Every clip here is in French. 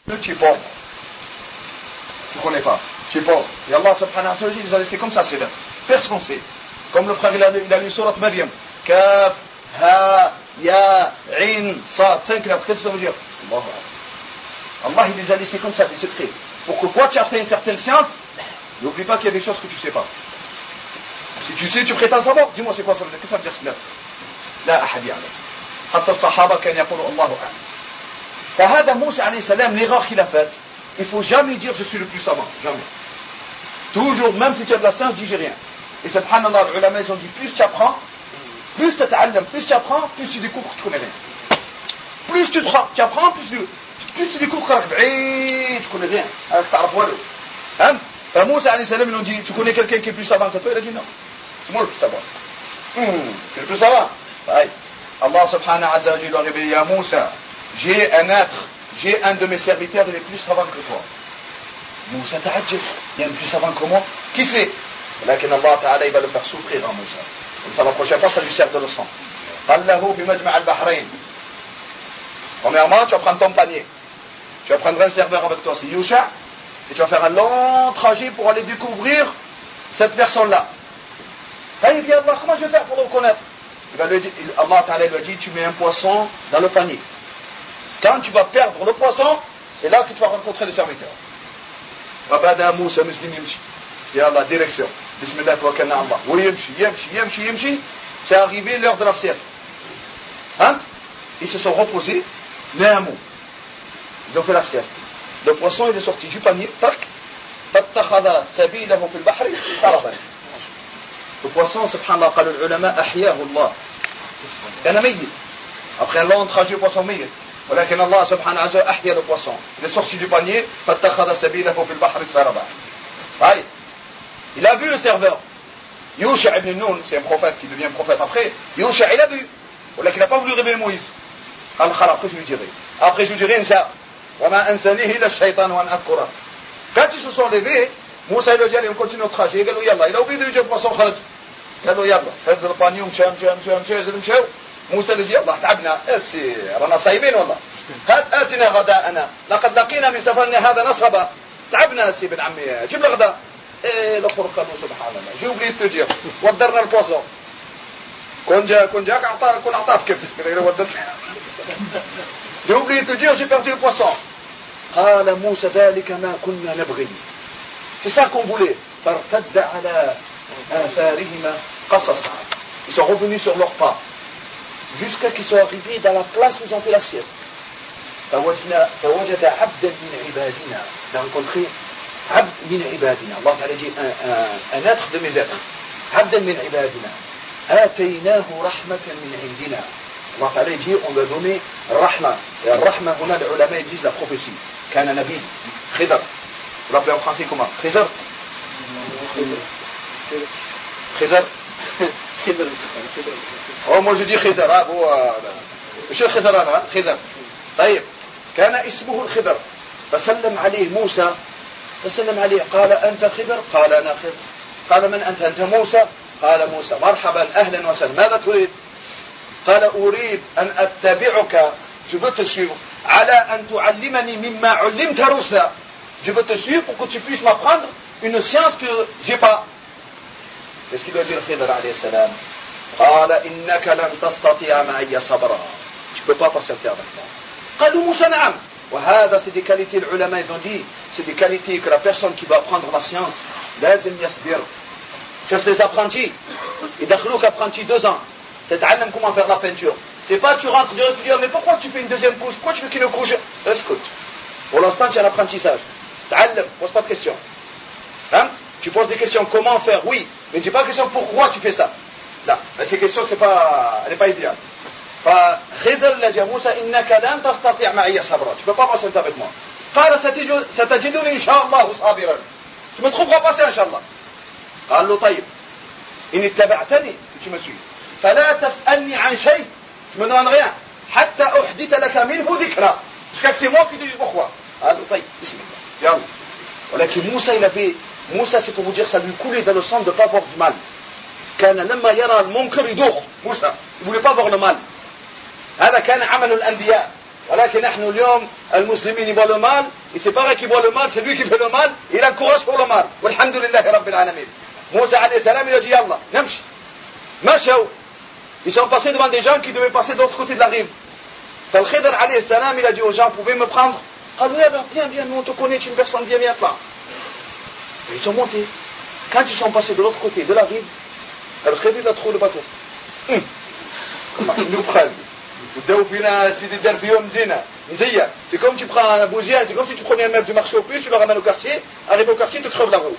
Tu es pauvre. Tu ne connais pas. Tu es pauvre. Et Allah subhanahu wa ta'ala les a laissés comme ça, c'est là. Personne ne sait. Comme le frère, il a lu surat Maryam. Kaf, Ha, Ya, In, Sad. 5 lettres. Qu'est-ce que ça veut dire? Allah, il les a laissés comme ça, des secrets. Pour que quand tu atteins une certaine science, n'oublie pas qu'il y a des choses que tu ne sais pas. Si tu sais, tu prétends savoir. Dis-moi, c'est quoi ça veut dire? Qu'est-ce que ça veut dire cela? لا أحد يعلم حتى الصحابة كانوا يقولوا الله أعلم. فهذا موسى عليه السلام l'erreur qu'il a faite, il faut jamais dire je suis le plus savant, jamais. Toujours, même si tu as de la science, dis j'ai rien. Et subhanallah, les ulama ils ont dit plus tu apprends, plus tu apprends, plus tu découvres que tu connais rien. Plus tu apprends, plus tu découvres que tu connais rien. Alors tu vois le. Hein? Moussa alayhi salam, ils ont dit tu connais quelqu'un qui est plus savant que toi? Il a dit non, c'est moi le plus savant. Tu es le plus savant. Ouais. Allah subhanahu wa ta'ala lui a révélé à Moussa, j'ai un de mes serviteurs, il est plus savant que toi. Moussa ta'ajjab, il y a un plus savant que moi. Qui c'est? Mais Allah ta'ala il va le faire souffrir à Moussa. Comme ça la prochaine fois ça lui sert de leçon. Allahu fi majma' al-bahrain. Premièrement, tu vas prendre ton panier. Tu vas prendre un serveur avec toi, c'est Yusha, et tu vas faire un long trajet pour aller découvrir cette personne-là. Il dit Allah, comment je vais faire pour le reconnaître? Allah Ta'ala lui a dit, tu mets un poisson dans le panier. Quand tu vas perdre le poisson, c'est là que tu vas rencontrer le serviteur. Rabada Moussa Muslim Yemshi. Ya Allah, direction. Bismillah, tawakkalna Allah. Oui, Yemshi. C'est arrivé l'heure de la sieste. Hein? Ils se sont reposés, mais un mot. Ils ont fait la sieste. Le poisson, il est sorti du panier, tac. فاتخذ سبيله في البحر سربا. Le poisson, subhanallah, قال العلماء أحياه الله. كان ميت. Après un long trajet, le poisson ميت. ولكن الله سبحانه وتعالى أحيا le poisson. Il est sorti du panier, فاتخذ سبيله في البحر سربا. Allez. Il a vu le serveur. Yusha ibn Nun, c'est un prophète qui devient prophète après. Yusha, il a vu. ولكن il n'a pas voulu réveiller Moïse. قال خلاص, après je lui dirai. Après je lui dirai, إنسان. وما أنسانيه إلا الشيطان وأن أذكره. Quand ils se sont levés, Moussa il a dit allez on continue notre trajet. Il a dit yallah, il a oublié de lui dire le poisson خرج. قال له يلا هز البانيو مشى موسى اللي يلا تعبنا رانا صايمين والله هات آتنا غداءنا لقد لقينا من سفرنا هذا نصبا تعبنا سي بن عمي جيب الغداء الاخر قالوا سبحان الله j'ai oublié de te dire ودرنا البواسون كون جاك اعطاك كيف j'ai oublié de te dire j'ai perdu le poisson قال موسى ذلك ما كنا نبغي c'est ça qu'on voulait فارتد على آثارهما قصصا. Ils sont revenus sur leurs pas jusqu'à qu'ils soient arrivés dans la place où ils ont fait la sieste. فوجد عبدا من عبادنا. Il a rencontré عبد من عبادنا. Allah a dit un être de mes êtres. عبدا من عبادنا. آتيناه رحمة من عندنا. Allah a dit on lui a donné rahma. Et rahma, on a les ulama ils disent la prophétie. كان نبي خضر. Vous l'appelez en français comment? Khizr. خزر هو موجود خزر هو مش الخزر انا خزر طيب كان اسمه الخضر فسلم عليه موسى فسلم عليه قال انت خضر قال انا خضر قال من انت موسى قال موسى مرحبا اهلا وسهلا ماذا تريد قال اريد ان اتبعك je veux te suivre على ان تعلمني مما علمت رشدا je veux te suivre pour que tu puisses m'apprendre une science que j'ai pas. Qu'est-ce qu'il a dit le Khidr alayhi salam? قال إنك لن تستطيع معي صبرا. Tu peux pas patienter avec moi. قالوا موسى نعم. وهذا c'est des qualités les ulama ils ont dit c'est des qualités que la personne qui va apprendre la science لازم يصبر. Chef des apprentis يدخلوك apprenti 2 ans. تتعلم comment faire la peinture. C'est pas tu rentres direct tu dis mais pourquoi tu fais une deuxième couche? Pourquoi tu fais qu'une couche? Écoute. Pour l'instant tu as l'apprentissage. تعلم, pose pas de questions. Hein? Tu poses des questions, comment faire? Oui, mais dis pas la question pourquoi tu fais ça. Là, mais ces questions, elle n'est pas idéale. فخزر لجا موسى إنك لن تستطيع معي صبرا. Tu peux pas passer avec moi. قال ستجدني إن شاء الله صابرا. Tu me trouveras passer إن شاء الله. قال له طيب إن اتبعتني si tu me suis فلا تسألني عن شيء. Tu me demandes rien حتى أحدث لك منه ذكرى. Jusqu'à que c'est moi qui te dise pourquoi. قال له طيب بسم الله. يلا. ولكن موسى il avait Moussa, c'est pour vous dire, ça lui coulait dans le sang de ne pas voir du mal. كان لما يرى المنكر يدوخ. Moussa, il ne voulait pas voir le mal. هذا كان عمل الأنبياء. ولكن نحن اليوم المسلمين يبغوا le mal, et c'est pareil qu'il voit le mal, c'est lui qui fait le mal, il a le courage pour le mal. Walhamdulillah Rabbil Alamin. Moussa alayhi salam, il a dit Yallah, namshi. Mashaou. Ils sont passés devant des gens qui devaient passer de l'autre côté de la rive. Khidr alayhi salam, il a dit aux gens, vous pouvez me prendre? Viens, nous on te connaît, tu es une personne bien là. Et ils sont montés. Quand ils sont passés de l'autre côté de la rive, Khidr a trouvé le bateau. Ils nous prennent. C'est comme tu prends un bougie, c'est comme si tu prenais un mec du marché aux puces, tu le ramènes au quartier, arrive au quartier, tu creves la roue.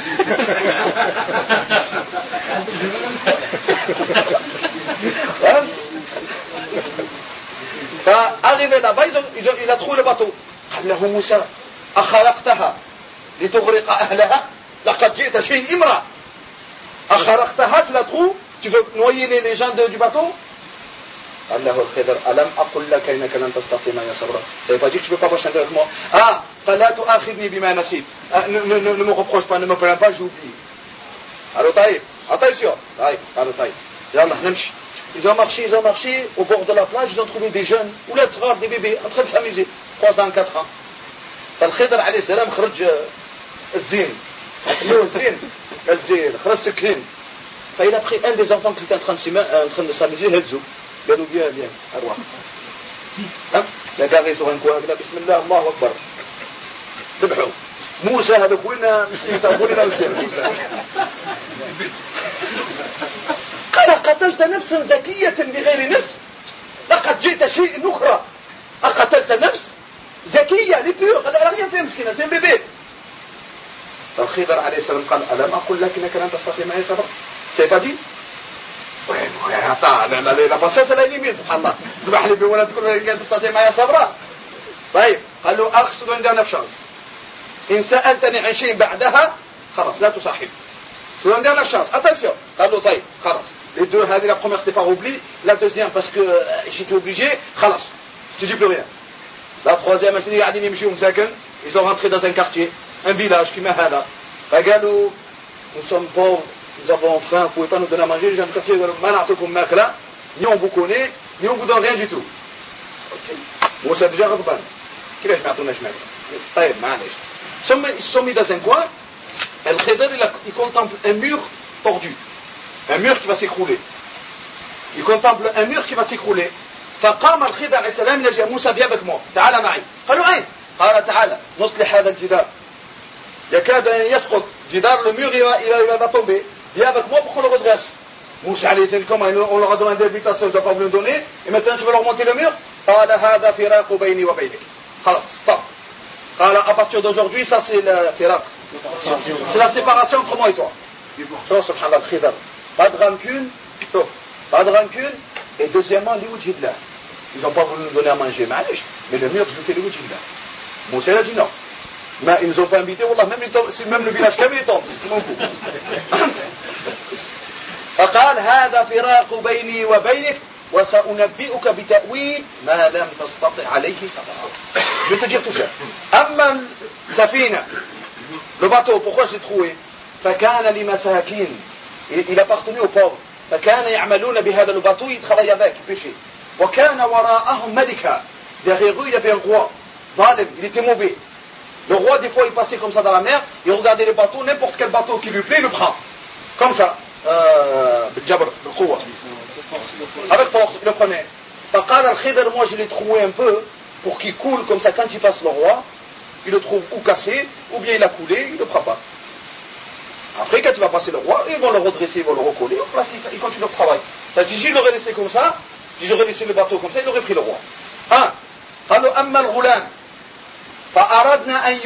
Arrivé là-bas, il a trouvé le bateau. قال له موسى أخرقتها لتغرق أهلها لقد جئت شيء إمرأ. أخرقتها, tu la trouves, tu veux noyer les gens du bateau. قال له الخضر ألم أقل لك إنك لن تستطيع معي صبرا. Ça veut pas dire que tu peux pas marcher avec moi. قال لا تؤاخذني بما نسيت. Ne me reproche pas, ne me plains pas, j'ai oublié. Alors طيب, attention. قالوا طيب. يلا نمشي. Ils ont marché au bord de la plage, ils ont trouvé des jeunes, ou des bébés, en train de s'amuser, 3 ans, 4 ans. فالخضر عليه السلام خرج الزين. خرج سكين. فإل a pris un des enfants qui était en train de s'amuser, هزه. قالوا viens, أروح. لا قاعد sur un coin, قال بسم الله الله أكبر. ذبحوا. موسى هذا كلنا مسكين سأقول لنا السير. قال قتلت نفسا زكية بغير نفس لقد جئت شيء أخرى. أقتلت نفس زكية لبيور. قال rien fait مسكينة, c'est un bébé. فالخضر عليه السلام قال ألم أقول لك إنك لن تستطيع معي صبرا. t'avais pas dit? attends, la patience elle a une limite, subhanallah. ذبح لي بولد تقول لن تستطيع معي صبرا. طيب قال له أخذ une dernière chance. إن سألتني عن شيء بعدها خلاص لا تصاحب. c'est une dernière chance. attention. قال له طيب خلاص. Les deux, la première c'était par oubli, la deuxième parce que j'étais obligé, khalas, je te dis plus rien. La troisième, ils sont rentrés dans un quartier, un village qui m'a hada. Bagalou, nous sommes pauvres, nous avons faim, vous ne pouvez pas nous donner à manger, les gens du quartier, ni on vous connaît, ni on vous donne rien du tout. Moi c'est déjà غضبان. كيفاش ما عطوناش مال؟ طيب معلش. Ils se sont mis dans un coin, El Khidr il contemple un mur tordu. Un mur qui va s'écrouler. Il contemple un mur qui va s'écrouler. فقام الخضر عليه السلام il a dit à Moussa viens avec moi تعال معي. قالوا أين؟ قال تعال نصلح هذا الجدار. يكاد يسقط جدار le mur il va tomber. Viens avec moi pour qu'on le redresse. Moussa allait dire comment on leur a demandé l'invitation, ils n'ont pas voulu nous donner. Et maintenant tu veux leur remonter le mur. قال هذا فراق بيني وبينك. خلاص stop. قال à partir d'aujourd'hui ça c'est le firaq. C'est la séparation entre moi et toi. Subhanallah al-Khidr. Pas de rancune, et deuxièmement, l'Iwujillah. Ils n'ont pas voulu nous donner à manger, mais le mur, je le fais l'Iwujillah. Moussa a dit non. Mais ils nous ont pas invités, Wallah, même le village Kamil est tombé, je m'en fous. فقال هذا فراق بيني وبينك وسأنبئك بتأويل ما لم تستطع عليه صبرا. Je vais te dire tout ça. أما السفينة, le bateau, pourquoi je l'ai trouvé? فكان لمساكين. Il appartenait aux pauvres. فكان يعملون بهذا le bateau, ils travaillaient avec, ils pêchaient. وكان وراءهم ملكا. Derrière eux, il y avait un roi. ظالم, il était mauvais. Le roi, des fois, il passait comme ça dans la mer, il regardait les bateaux, n'importe quel bateau qui lui plaît, il le prend. Comme ça. بالجبر, بالقوة. Avec force, il le prenait. فقال الخضر, moi je l'ai trouvé un peu, pour qu'il coule comme ça, quand il passe le roi, il le trouve ou cassé, ou bien il a coulé, il ne le prend pas. Après, quand il va passer le roi, ils vont le redresser, ils vont le recoller, ils continuent leur travail. C'est-à-dire, si je l'aurais laissé comme ça, si j'aurais laissé le bateau comme ça, il aurait pris le roi. قالوا أما الغلام فأردنا أن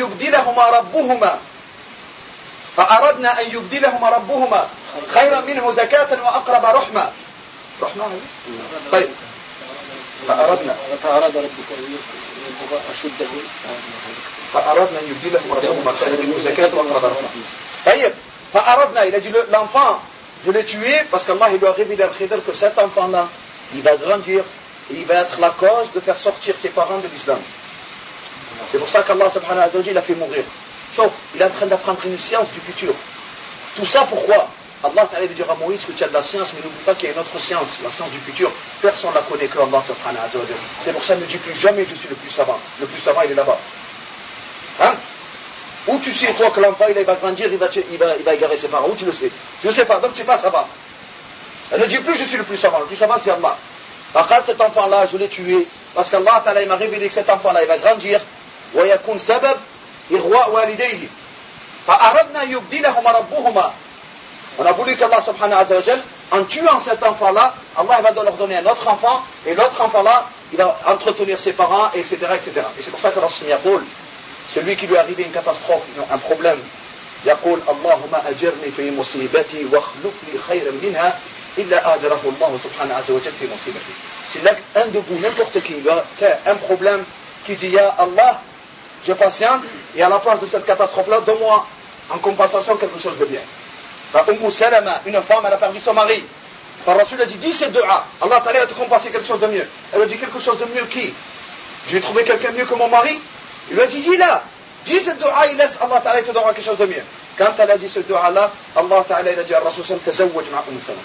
يبدلهما ربهما خيرا منه زكاة وأقرب رحمة. طيب فأراد ربك أشده فأردنا أن يبدلهما ربهما خيرا منه زكاة وأقرب رحمة. طيب فأردنا, il a dit l'enfant, je l'ai tué parce qu'Allah il lui a révélé à Khidr que cet enfant-là, il va grandir et il va être la cause de faire sortir ses parents de l'islam. C'est pour ça qu'Allah subhanahu wa ta'ala a fait mourir. Sauf, il est en train d'apprendre une science du futur. Tout ça pourquoi? Allah Ta'ala dira à Moïse que tu as de la science, mais n'oublie pas qu'il y a une autre science, la science du futur. Personne ne la connaît que Allah subhanahu wa ta'ala. C'est pour ça qu'il ne dit plus jamais je suis le plus savant. Le plus savant, il est là-bas. Hein? Où tu sais, toi, que l'enfant, il va grandir, il va égarer ses parents? Où tu le sais? Je ne sais pas, donc tu sais pas, ça va. Elle ne dit plus je suis le plus savant. Le plus savant, c'est Allah. Quand cet enfant-là, je l'ai tué, parce qu'Allah Ta'ala m'a révélé que cet enfant-là, il va grandir. وَيَكُنْ سَبَبْ إِغْوَاء وَالِدَيْهِ فَأَرَدْنَا يُبْدِلَهُمَا رَبُّهُمَا. On a voulu qu'Allah subhanahu wa ta'ala, en tuant cet enfant-là, Allah va leur donner un autre enfant, et l'autre enfant-là, il va entretenir ses parents, etc., etc. Et c'est pour ça que Rasul Yaqul, celui qui lui est arrivé une catastrophe, un problème, Yaqul, Allahumma ajirni fi musibati wa khlufni khayran minha, illa ajrahu Allah subhanahu wa ta'ala fi musibati. C'est là qu'un de vous, n'importe qui, il a un problème, qui dit, Ya Allah, je patiente, et à la place de cette catastrophe-là, donne-moi en compensation quelque chose de bien. Umm Salama, une femme, elle a perdu son mari. Le Rasul a dit, dis ces dua, Allah Ta'ala va te compenser quelque chose de mieux. Elle a dit, quelque chose de mieux qui? J'ai trouvé quelqu'un mieux que mon mari. Il lui a dit, dis-la, dis ce dua, il laisse, Allah Ta'ala te donnera quelque chose de mieux. Quand elle a dit ce dua-là, Allah Ta'ala il a dit à Rasul Sallam, tazawwaj ma Umm Salama.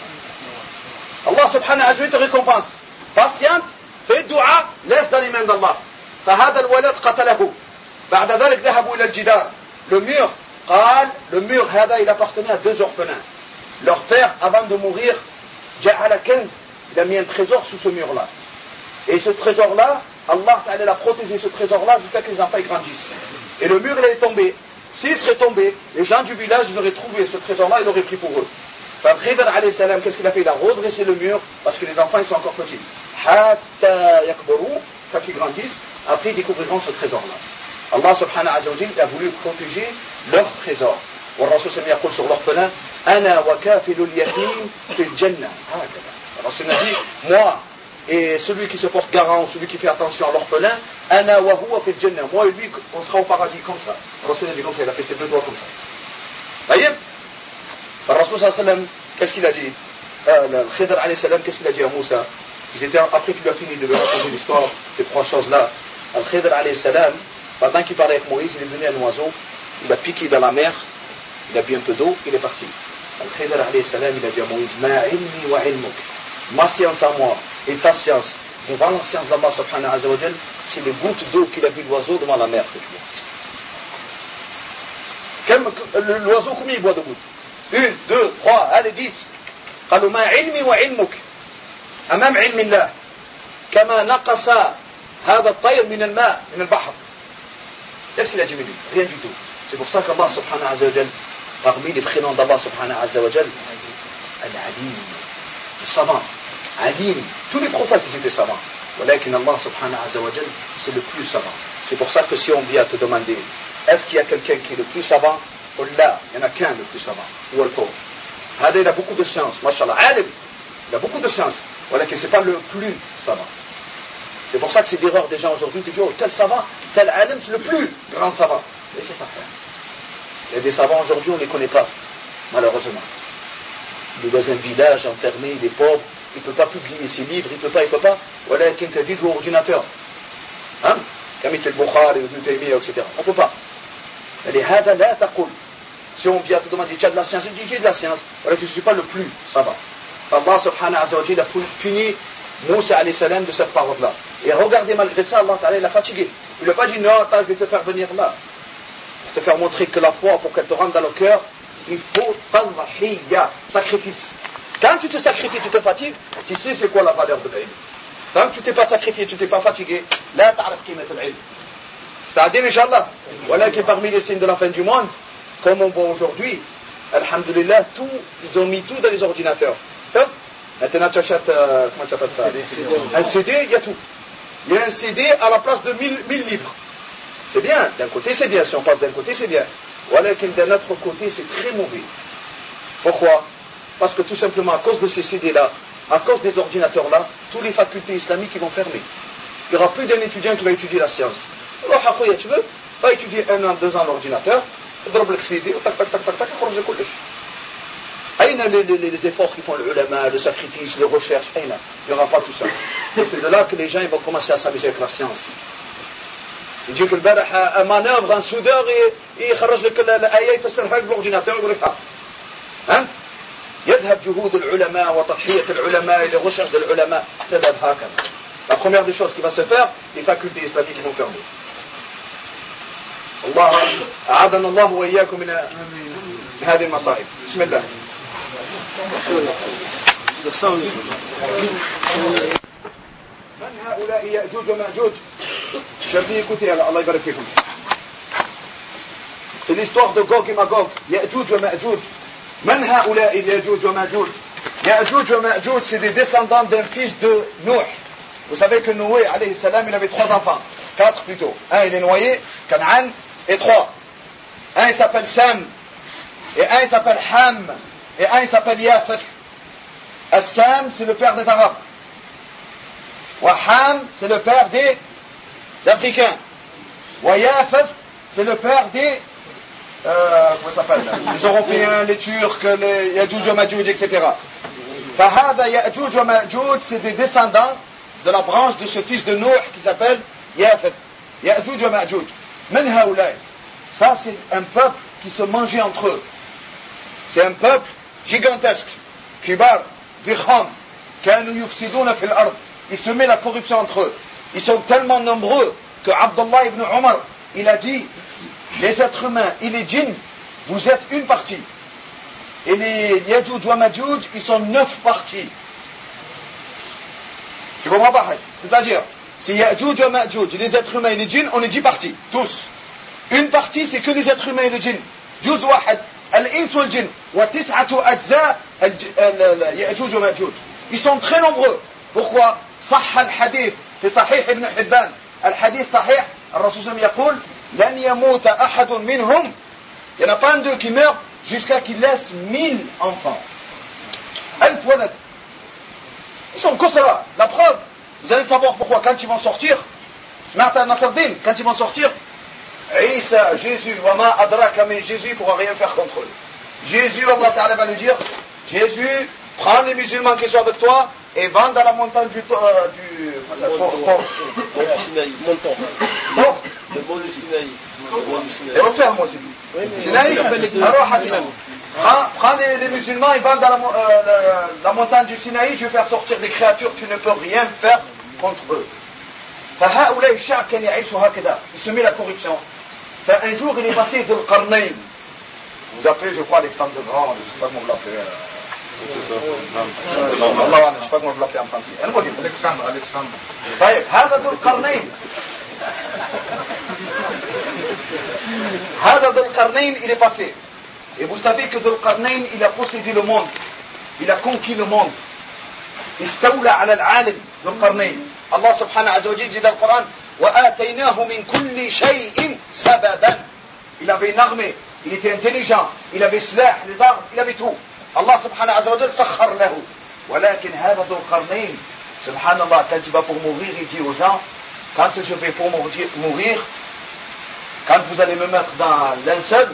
Allah subhanahu wa ta'ala te récompense. Patiente, fais dua, laisse dans les mains d'Allah. فهذا الولد قتله. بعد ذلك ذهبوا إلى الجدار. Le mur, le mur, il appartenait à deux orphelins. Leur père, avant de mourir, Ja'ala 15, il a mis un trésor sous ce mur-là. Et ce trésor-là, Allah Ta'ala a protégé ce trésor-là jusqu'à que les enfants grandissent. Et le mur, il est tombé. S'il serait tombé, les gens du village, ils auraient trouvé ce trésor-là, ils l'auraient pris pour eux. Khidr alayhi salam, qu'est-ce qu'il a fait? Il a redressé le mur, parce que les enfants, ils sont encore petits. Hatta yakbaru, quand ils grandissent, après ils découvriront ce trésor-là. Allah subhanahu wa ta'ala a voulu protéger leur trésor. Le Rasul sallallahu alayhi wa sallam sur l'orphelin, Ana wa kafilul yatim fil jannah. Le Rasul a dit, moi et celui qui se porte garant, celui qui fait attention à l'orphelin, Ana wa huwa fil jannah. Moi et lui, on sera au paradis comme ça. Le Rasul a dit comme ça, il a fait ses deux doigts comme ça. Voyez? Le Rasul sallallahu alayhi wa sallam, qu'est-ce qu'il a dit? Le Khidr alayhi salam, qu'est-ce qu'il a dit à Moussa? Ils étaient, après qu'il a fini de lui raconter l'histoire, ces trois choses-là, le Khidr alayhi salam, pendant qu'il parlait avec Moïse, il est venu un oiseau, il a piqué dans la mer, il a bu un peu d'eau, il est parti. Le Khidr alayhi salam, il a dit à Moïse, Ma ilmi wa ilmuk, ma science à moi et ta science, devant la science d'Allah subhanahu wa ta'ala, c'est les gouttes d'eau qu'il a bu l'oiseau devant la mer que tu vois. L'oiseau, combien il boit de gouttes? 1, 2, 3, allez, 10. قالوا ما علمي وعلمك أمام علم الله كما نقص هذا الطير من الماء من البحر. Qu'est-ce qu'il a dit? Rien du tout. C'est pour ça qu'Allah subhanahu wa ta'ala, parmi les prénoms d'Allah subhanahu wa ta'ala, Al-Alim, le savant, Alim, tous les prophètes ils étaient savants. ولكن Allah subhanahu wa ta'ala, c'est le plus savant. C'est pour ça que si on vient te demander, est-ce qu'il y a quelqu'un qui est le plus savant? Allah, il n'y en a qu'un le plus savant. Ou al-Qur. Il a beaucoup de science, mashallah, alim, il a beaucoup de science, voilà que c'est pas le plus savant. C'est pour ça que c'est l'erreur des gens aujourd'hui, de dire, oh, tel savant, tel alim, c'est le plus grand savant. Laissez ça faire. Il y a des savants aujourd'hui, on ne les connaît pas, malheureusement. Il est dans un village enfermé, il est pauvre, il ne peut pas publier ses livres, il ne peut pas, voilà, quelqu'un dit, au ordinateur. Hein? Comme il Bukhari, Ibn Taymiyyah, etc. On ne peut pas. Elle est hada la taqul. Si on vient te demander, tu as de la science, il dit, j'ai de la science. Voilà que je ne suis pas le plus savant. Allah subhanahu wa ta'ala a puni Moussa alayhi salam de cette parole-là. Et regardez, malgré ça, Allah ta'ala l'a fatigué. Il ne lui a pas dit, non, attends, je vais te faire venir là. Pour te faire montrer que la foi, pour qu'elle te rentre dans le cœur, il faut tadhiyya, sacrifice. Quand tu te sacrifies, tu te fatigues, tu sais c'est quoi la valeur de l'ilm. Tant que tu t'es pas sacrifié, tu t'es pas fatigué, la ta'rif qimat al-ilm. C'est-à-dire, Inch'Allah, voilà que parmi les signes de la fin du monde, comme on voit aujourd'hui, alhamdulillah, tout, ils ont mis tout dans les ordinateurs. Maintenant tu achètes, comment tu appelles ça? Un CD, il y a tout. Il y a un CD à la place de 1000 livres. C'est bien, d'un côté c'est bien, si on passe d'un côté c'est bien. Voilà que d'un autre côté c'est très mauvais. Pourquoi? Parce que tout simplement à cause de ces CD-là, à cause des ordinateurs-là, toutes les facultés islamiques ils vont fermer. Il n'y aura plus d'un étudiant qui va étudier la science. Alors, tu veux, va étudier 1 an, 2 ans l'ordinateur, اضرب لك CD, tac, tac, tac, tac, tac, خرج كلش. أين les efforts qu'ils font les ulama, le sacrifice, les recherches, il n'y aura pas tout ça. Et c'est de là que les gens ils vont commencer à s'amuser avec la science. Il dit que البارح un manœuvre, un soudeur, et il خرج لك الآية يفسرها لك بالordinateur, يقول لك hein? يذهب جهود العلماء وتضحية العلماء et les recherches de l'ulama تذهب هكذا. La première des choses qui va se faire, les facultés islamiques vont fermer. الله أعاذنا الله وإياكم من هذه المصائب. بسم الله. من هؤلاء يأجوج ومأجوج؟ شبيه écoutez Allah يبارك فيكم. C'est l'histoire de Gog et Magog. يأجوج ومأجوج. من هؤلاء يأجوج ومأجوج؟ يأجوج ومأجوج, c'est des descendants d'un fils de Nuh. Vous savez que Noé, alayhi salam, il avait 3 enfants. 4 plutôt. Un, il est noyé, Canaan, et 3. Un, il s'appelle Sam. Et un, il s'appelle Ham. Et un, il s'appelle Yafet. Sam, c'est le père des Arabes. Ham, c'est le père des Africains. Yafet, c'est le père des comment ça s'appelle, les Européens, les Turcs, les Ya'juj wa Ma'juj, etc. Fahada Ya'juj wa Ma'juj, c'est des descendants de la branche de ce fils de Nuh qui s'appelle Yafet. Ya'juj wa Ma'juj. Men haoulay. Ça, c'est un peuple qui se mangeait entre eux. C'est un peuple gigantesque. Kibar, Bikham, Kanu yufsidouna fil ard. Ils se mettent la corruption entre eux. Ils sont tellement nombreux que Abdullah ibn Omar, il a dit, les êtres humains et les djinns, vous êtes une partie. Et les Ya'juj wa Ma'juj, ils sont 9 parties. Tu comprends pas? C'est-à-dire, si Ya'juj wa Ma'juj, les êtres humains et les djinns, on est 10 parties, tous. Une partie, c'est que les êtres humains et les djinns. Juz wahad, al-ins wal djinn, wa tis'atu ajza Ya'juj wa Ma'juj. Ils sont très nombreux. Pourquoi? صح الحديث في صحيح ابن حبان. الحديث صحيح. الرسول صلى الله عليه وسلم يقول لن يموت أحد منهم. Il n'y en a pas un d'eux qui meurt jusqu'à qu'il laisse 1000 enfants. 1000 ولد. Ils sont كثرة. La preuve, vous allez savoir pourquoi. Quand ils vont sortir, سمعت النصر الدين, quand ils vont sortir, Isa, Jésus, وما أدراك من Jésus, ne pourra rien faire contre eux. Jésus, Allah Ta'ala va lui dire, Jésus, prends les musulmans qui sont avec toi et va dans la montagne du prends les musulmans et va dans la montagne du Sinaï, je vais faire sortir des créatures, tu ne peux rien faire contre eux. فهؤلاء الشعب كان يعيش هكذا, il se met la corruption. Un jour il est passé Dhul Qarnayn. Vous appelez, je crois, Alexandre le Grand, je ne sais pas comment vous l'appelez. الله je sais pas comment vous l'appelez en français. Alexandre. طيب هذا ذو القرنين. هذا ذو القرنين, il est passé. Et vous savez que Dhul Qarnayn, il a possédé le monde. Il a conquis le monde. استولى على العالم ذو القرنين. الله سبحانه عز وجل dit dans le Coran وآتيناه من كل شيء سببا. Il avait une armée, il était intelligent, il avait سلاح, les armes, il avait tout. Allah subhanahu wa ta'ala سخر له. ولكن هذا ذو القرنين, subhanallah, quand il va pour mourir, il dit aux gens, quand je vais pour mourir, quand vous allez me mettre dans l'inseul,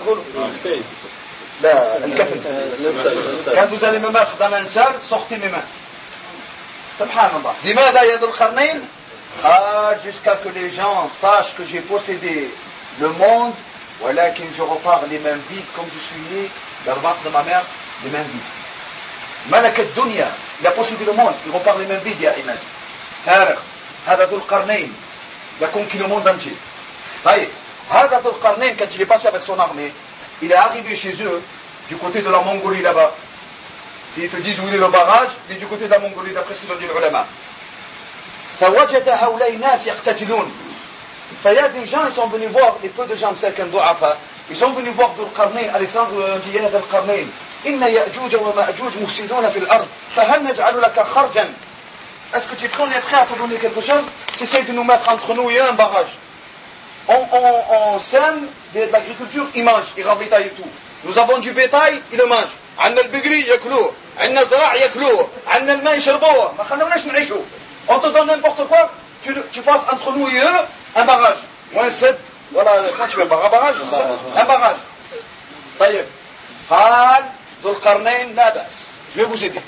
quand vous allez me mettre dans l'inseul, sortez mes mains. Subhanallah. لماذا يا ذو القرنين? Jusqu'à que les gens sachent que j'ai possédé le monde, ولكن je repars les mains vides comme je suis né dans le ventre de ma mère, les mains vides. ملك الدنيا, il a possédé le monde, il repart les mains vides, يا إيمان. هذا ذو القرنين, il a conquis le monde entier. طيب, هذا ذو القرنين, quand il est passé avec son armée, il est arrivé chez eux, du côté de la Mongolie là-bas. S'ils te disent où il est le barrage, il est du côté de la Mongolie, d'après ce qu'ils ont dit les ulama. فوجد هؤلاء الناس يقتتلون. فil y a des gens, ils sont venus voir, les peu de gens, certains ضعفاء, ils sont venus voir ذو القرنين, Alexandre dit يا ذا القرنين إن يأجوج ومأجوج مفسدون في الأرض فهل نجعل لك خرجا. Est-ce que tu es prêt à te donner quelque chose? Tu essaies de nous mettre entre nous et un barrage. On sème de l'agriculture, ils mangent, ils ravitaillent et tout. Nous avons du bétail, ils le mangent. عندنا البقري ياكلوه, عندنا زراع ياكلوه, عندنا الماء يشربوه, ما خلوناش نعيشوا. On te donne n'importe quoi, tu fasses entre nous et eux un barrage. Ou un sed, voilà, comment tu veux, un barrage, un barrage. طيب. قال ذو القرنين لا بأس. Je vais vous aider.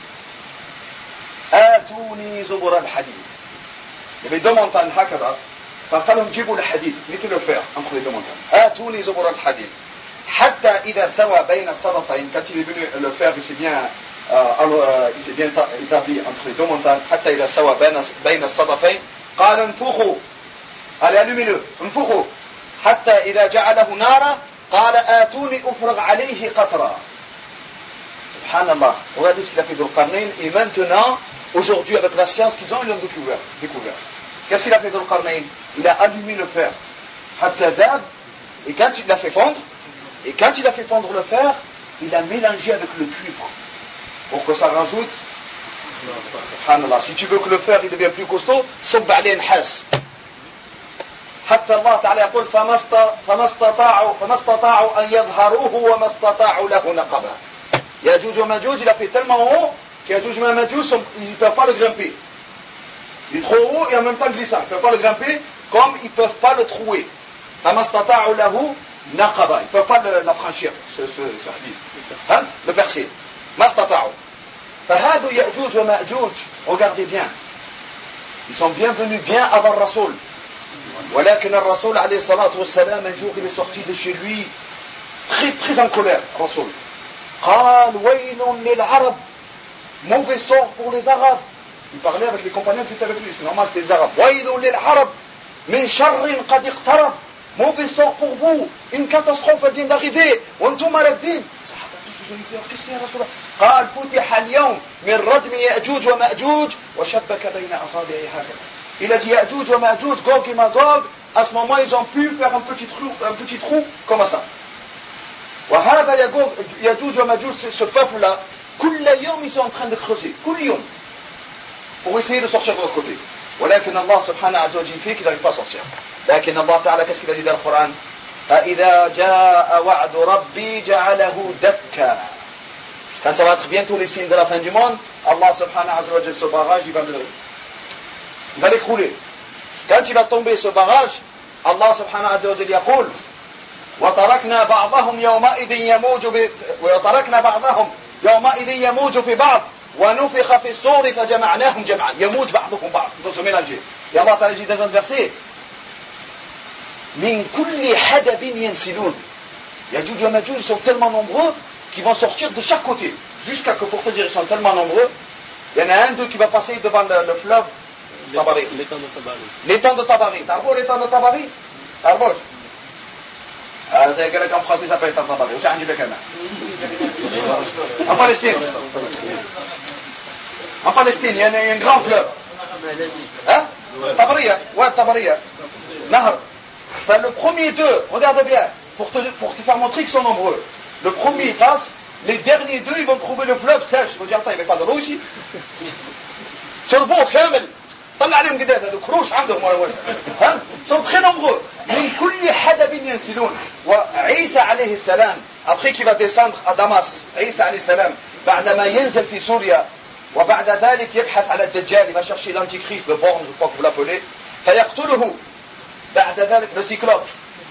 آتوني زبر الحديد. Il y avait 2 montagnes هكذا. فقال لهم جيبوا الحديد. Mettez le fer entre les 2 montagnes. آتوني زبر الحديد. حتى إذا سوى بين الصدفين, quand il est venu le faire, il s'est bien établi entre les deux montagnes. حتى إذا سوى بين الصدفين قال انفخوا, allez allumez-le, انفخوا. حتى إذا جعله نارا قال آتوني أفرغ عليه قطرا. Subhanallah, regardez ce qu'il a fait Dhul-Qarnayn, et maintenant, aujourd'hui, avec la science qu'ils ont, ils l'ont découvert. Qu'est-ce qu'il a fait Dhul-Qarnayn? Il a allumé le fer, hatta dab, et quand il l'a fait fondre, le fer, il a mélangé avec le cuivre, pour que ça rajoute. Subhanallah, si tu veux que le fer il devienne plus costaud, صب عليه نحاس. حتى الله تعالى يقول فما استطاعوا أن يظهروه وما استطاعوا له نقبا. Yajouj wa Majouj, il a fait tellement haut qu'Yajouj wa Majouj, ils ne peuvent pas le grimper. Il est trop haut et en même temps glissant. Ils ne peuvent pas le grimper comme ils ne peuvent pas le trouer. فما استطاعوا له نقبا. Ils ne peuvent pas l'affranchir, ce hadith. Le percer. ما استطاعوا. فهذا Yajouj wa Majouj, regardez bien. Ils sont bienvenus bien avant le Rasoul. ولكن الرسول عليه الصلاة والسلام, un jour il est sorti de chez lui très très en colère, Rasoul. قال ويل للعرب, mauvais sort pour les Arabes. Il parlait avec les compagnons qui étaient avec lui, c'est normal, c'était les Arabes. ويل للعرب من شر قد اقترب, mauvais sort pour vous, une catastrophe vient d'arriver. وانتم راكدين. الصحابة tous ils ont eu peur, qu'est-ce qu'il y a رسول الله؟ قال فتح اليوم من ردم يأجوج ومأجوج وشبك بين أصابعه هكذا. Il a dit Ya'juj wa Ma'juj, Gog et Magog, à ce moment ils ont pu faire un petit trou comme ça. وهذا Ya'juj wa Ma'juj, ce peuple-là, كل يوم ils sont en train de creuser, كل يوم, pour essayer de sortir de l'autre côté. ولكن الله سبحانه عز وجل fait qu'ils n'arrivent pas à sortir. لكن الله تعالى, qu'est-ce qu'il a dit dans le Coran? فإذا جاء وعد ربي جعله دكا. Quand ça va être bientôt les signes de la fin du monde, Allah subhanahu wa ta'ala, ce barrage, il va l'écrouler. Quand il va tomber ce barrage, Allah subhanahu wa ta'ala يقول وتركنا بعضهم يومئذ يموج في بعض ونفخ في الصور فجمعناهم جمعا. يموج بعضهم بعض, ils vont se mélanger. Et Allah ta'ala dit dans un verset من كل حدب ينسلون. Ya'juj wa Ma'juj, ils sont tellement nombreux qu'ils vont sortir de chaque côté. Jusqu'à que, pour te dire, ils sont tellement nombreux, il y en a un d'eux qui va passer devant le fleuve Tabari. L'étang de Tabari. T'arboes l'étang de Tabari? T'arboes? C'est quelqu'un en français s'appelle l'étang de Tabari. Où j'ai un en Palestine. En Palestine, il y a un grand fleuve. Hein? Tabariya. Ouais, Tabariya. Nahar. Enfin, le premier d'eux, regarde bien, pour te faire montrer qu'ils sont nombreux. Le premier il passe, les derniers deux, ils vont trouver le fleuve sèche. Ils vont dire, attends, il n'y avait pas de l'eau ici. Charbon, Kamel. طلع عليهم قداد هذو كروش عندهم ولا ها sont très nombreux من كل حدب ينسلون. وعيسى عليه السلام après qu'il va descendre à Damas, عيسى عليه السلام بعدما ينزل في سوريا وبعد ذلك يبحث على الدجال, il va chercher l'antichrist, le borgne, je crois que vous l'appelez, فيقتله بعد ذلك le cyclope.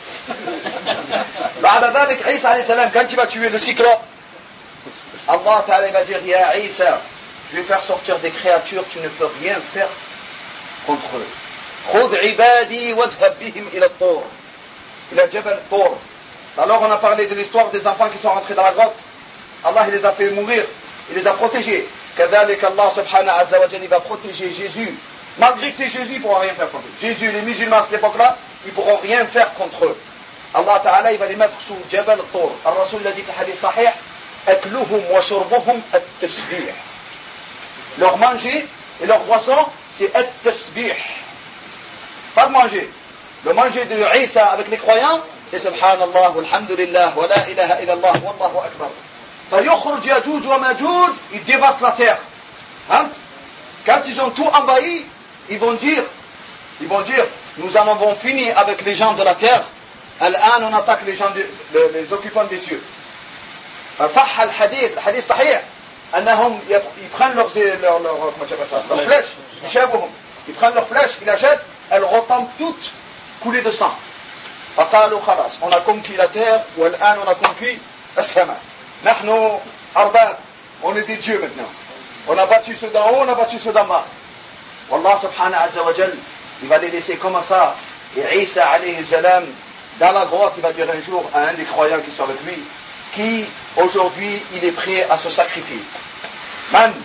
بعد ذلك عيسى عليه السلام quand il va tuer le cyclope, Allah Ta'ala va dire يا عيسى, je vais faire sortir des créatures, tu ne peux rien faire contre eux. خذ عبادي واذهب بهم إلى الطور, إلى جبل الطور. Alors on a parlé de l'histoire des enfants qui sont rentrés dans la grotte. Allah il les a fait mourir, il les a protégés. كذلك Allah subhanahu wa ta'ala, il va protéger Jésus. Malgré que c'est Jésus, il ne pourra rien faire contre eux. Jésus, les musulmans à cette époque-là, ils ne pourront rien faire contre eux. Allah Ta'ala il va les mettre sous Jabal al-Tur. Al-Rasul l'a dit dans le hadith sahih, أكلهم وشربهم التسبيح. Leur manger et leur boisson, c'est at-tasbih. Pas de manger. Le manger de Isa avec les croyants, c'est subhanallah, walhamdulillah, wa la ilaha illallah, wallahu akbar. فيخرج يأجوج ومأجوج, ils dévastent la terre. Hein? Quand ils ont tout envahi, ils vont dire, nous en avons fini avec les gens de la terre. الآن on attaque les gens, les occupants des cieux. صح الحديث صحيح أنهم يprennent leurs flèches, ils prennent leurs flèches, ils la jettent, elles retombent toutes coulées de sang. فقالوا خلاص, on a conquis la terre, والآن on a conquis السماء. نحن أرباب, on est des dieux maintenant. On a battu ceux d'en haut, on a battu ceux d'en bas. Wallah subhanahu wa ta'ala, il va les laisser comme ça. Et Isa alayhi salam, dans la grotte, il va dire un jour à un des croyants qui sont avec lui, qui aujourd'hui il est prêt à se sacrifier. Man,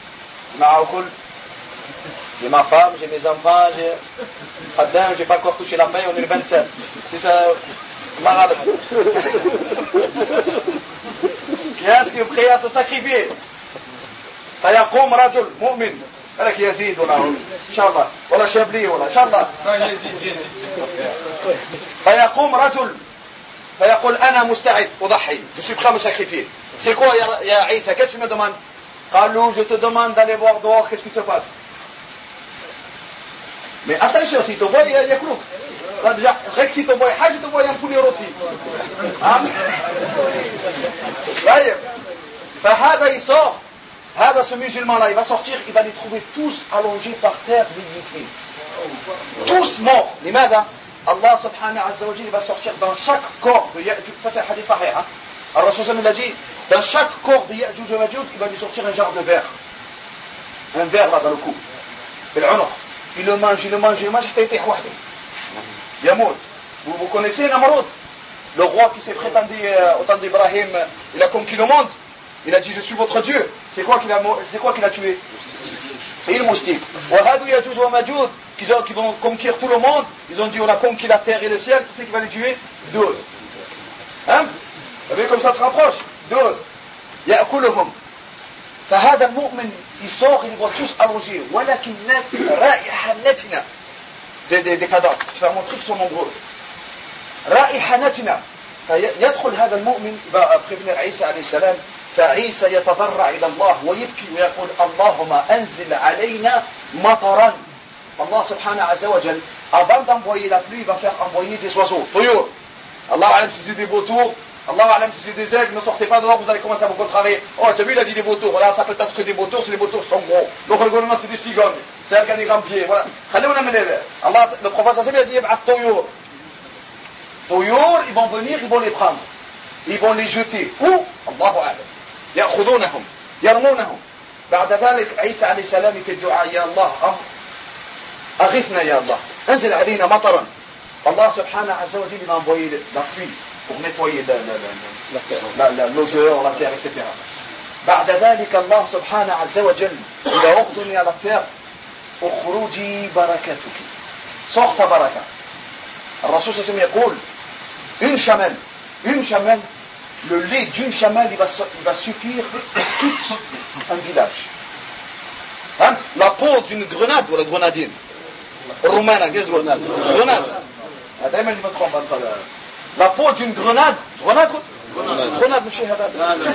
j'ai ma femme, j'ai mes enfants, j'ai pas encore touché la paix, on est le 27. C'est ça, malade. Qui est-ce qui est prêt à se sacrifier? فيقوم رجل مؤمن لك يزيد ولا ان شاء الله ولا شابلي ولا ان شاء الله فيقوم رجل فيقول انا مستعد اضحي je suis prêt à me sacrifier. C'est quoi يا عيسى? Qu'est-ce que tu me demandes? قالوا je te demande d'aller voir dehors qu'est-ce qui se passe. Mais attention, si tu vois ياكلوك غير si tu vois حاجه tu vois ينفوني روتي طيب فهذا يصور. هذا ce musulman-là, il va sortir, il va les trouver tous allongés par terre, déliqués. Tous morts. لماذا? Allah subhanahu wa ta'ala, il va sortir dans chaque corps de Ya'juj. Ça c'est un hadith sahih. Al-Rasul sallallahu alayhi wa sallam, il a dit, dans chaque corps de Ya'juj et Ma'juj, il va lui sortir un genre de verre. Un verre là dans le cou. Il le mange, حتى يطيح وحده. يموت. Vous connaissez Namrud, le roi qui s'est prétendu au temps d'Ibrahim, il a conquis le monde. Il a dit je suis votre Dieu. C'est quoi qu'il a tué? Et le moustique. Wahadou Ya'juj wa Ma'juj, qui vont conquérir tout le monde. Ils ont dit on a conquis la terre et le ciel. Qui c'est qui va les tuer? Deux. Hein? Vous voyez comme ça se rapproche? Deux. Ya'kuluhum. فهذا المؤمن il sort, il les voit tous allongés. ولكن رائحة نتنة. Des cadavres. Je vais vous montrer qu'ils sont nombreux. رائحة نتنة. فيدخل هذا المؤمن va prévenir عيسى عليه السلام. فعيسى يتضرع إلى الله ويبكي ويقول اللهم أنزل علينا مطرا. Allah subhanahu wa ta'ala, avant d'envoyer la pluie, il va faire envoyer des oiseaux. طيور. Allah alam si c'est des vautours, Allah alam si c'est des aigles, ne sortez pas dehors, vous allez commencer à vous contrarier. Oh, tu as vu, il a dit des vautours. Là, ça peut être que des vautours, si les vautours sont gros. Donc, le gouvernement, c'est des cigognes. C'est un organigramme pied. Voilà. Allah, le prophète sallallahu alayhi wa sallam, il a dit, yab'at طيور. طيور, ils vont venir, ils vont les prendre. Ils vont les jeter. Où? Allahu a'lam. يأخذونهم يرمونهم. بعد ذلك عيسى عليه السلام في الدعاء يا الله أغثنا يا الله أنزل علينا مطرا. Allah subhanahu wa ta'ala il va envoyer la pluie pour nettoyer l'odeur, la terre, etc. بعد ذلك الله سبحانه عز وجل il a ordonné à la terre اخرجي بركتك sorte بركة. الرسول صلى الله عليه وسلم يقول une chamelle, le lait d'une chamelle il va suffire pour tout un village. Hein? La peau d'une grenade ou la grenadine roumaine, qu'est-ce que grenade? دائما je me trompe entre la peau d'une grenade مش هذا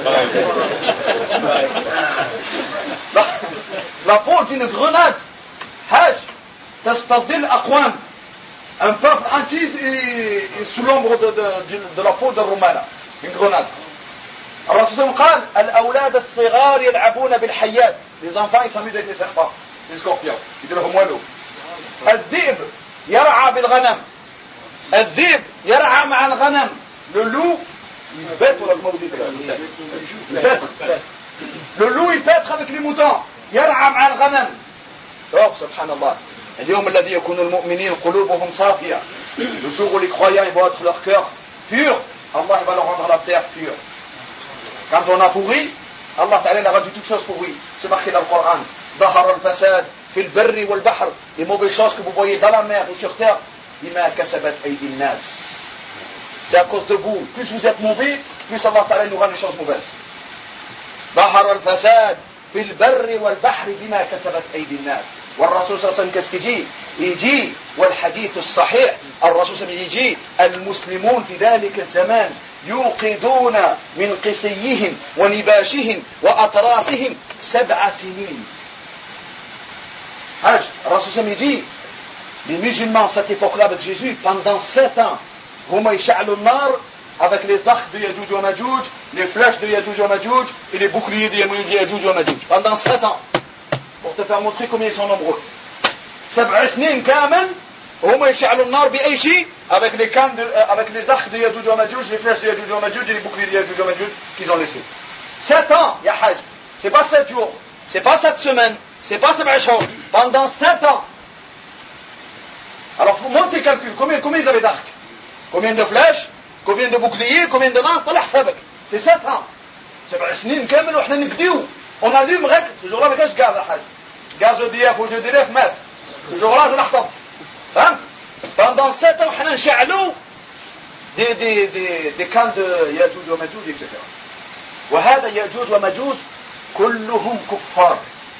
la peau d'une grenade حاج تستظل أقوام. Un peuple entier est sous l'ombre de la peau de Roumana. Une grenade. الرسول قال الأولاد الصغار يلعبون بالحيات. Les enfants ils s'amusent avec les serpents, les scorpions. يديرهم والو. الذئب يرعى بالغنم. الذئب يرعى مع الغنم. Le loup il bête ولا comment vous dites là? Le loup il pètre avec les moutons. يرعى مع الغنم. Oh subhanallah. اليوم الذي يكون المؤمنين قلوبهم صافية. Le jour où les croyants ils vont être leur cœur pur, Allah va leur rendre la terre pure. Quand on a pourri, Allah Ta'ala a rendu toutes choses pourries. C'est marqué dans le Coran. ظهر الفساد في البر والبحر. Les mauvaises choses que vous voyez dans la mer ou sur terre, بما كسبت أيدي الناس. C'est à cause de vous. Plus vous êtes mauvais, plus Allah Ta'ala nous rend les choses mauvaises. ظهر الفساد في البر والبحر بما كسبت أيدي الناس. والرسول صلى الله عليه وسلم qu'est-ce qu'il dit? Il dit والحديث الصحيح الرسول صلى الله عليه وسلم يجي المسلمون في ذلك الزمان يوقدون من قسيهم ونباشهم وأطراسهم 7 سنين. حاج الرسول صلى الله عليه وسلم يجي les musulmans à cette époque-là avec Jésus pendant 7 ans هما يشعلوا النار avec les arcs de Ya'juj wa Ma'juj, les flèches de Ya'juj wa Ma'juj et les boucliers de Ya'juj wa Ma'juj pendant 7 ans. Pour te faire montrer combien ils sont nombreux. 7 سنين كامل هم يشعلوا النار بأي شيء avec les cannes avec les arcs de Ya'juj wa Ma'juj, les flèches de Ya'juj wa Ma'juj et les boucliers de Ya'juj wa Ma'juj qu'ils ont laissés. 7 ans, ya Hajj. C'est pas 7 jours, c'est pas 7 semaines, c'est pas 7 jours. Pendant 7 ans. Alors, montez calcul, combien ils avaient d'arcs? Combien de flèches, combien de boucliers, combien de lances, طلع حسابك. C'est 7 ans. 7 سنين كامل وإحنا نفديو. On allume غير ce jour-là ما كانش gaz حاجة. Gaz EDF ou GDF مات. Ce jour-là c'est نحطب. فهمت؟ Pendant 7 ans إحنا نشعلوا des camps de ياجوج وماجوج etc. وهذا ياجوج وماجوج كلهم كفار.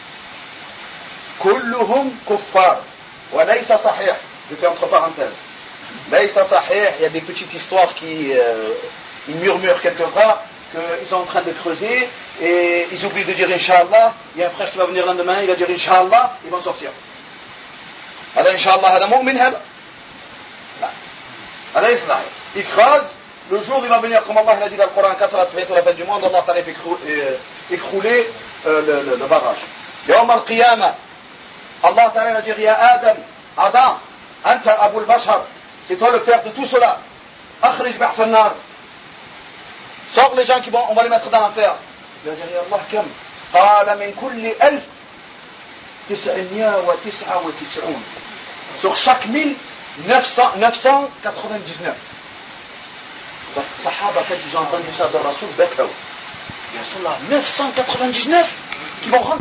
كلهم كفار. وليس صحيح. Je fais entre parenthèses. ليس صحيح. Il y a des petites histoires qui ils murmurent quelque part qu'ils sont en train de creuser et ils oublient de dire Inch'Allah. Il y a un frère qui va venir le lendemain, il va dire Inch'Allah, ils vont sortir. هذا Inch'Allah هذا مؤمن هذا؟ لا. هذا يصنع. Il creuse. Le jour il va venir, comme Allah l'a dit dans le Coran, كسرت bientôt la fin du monde, Allah t'allait écrouler le barrage. يوم القيامة Allah ta'ala va dire يا آدم Adam, أنت أبو البشر, c'est toi le père de tout cela. أخرج بعث النار. Sors les gens qui vont, on va les mettre dans l'enfer. Il va dire يا الله كم؟ قال من كل 1999. Sur chaque 1000, 999. Sahaba, quand ils ont entendu ça de Rasoul, Bekaou. Ya Rasulallah, 999 qui vont rentrer.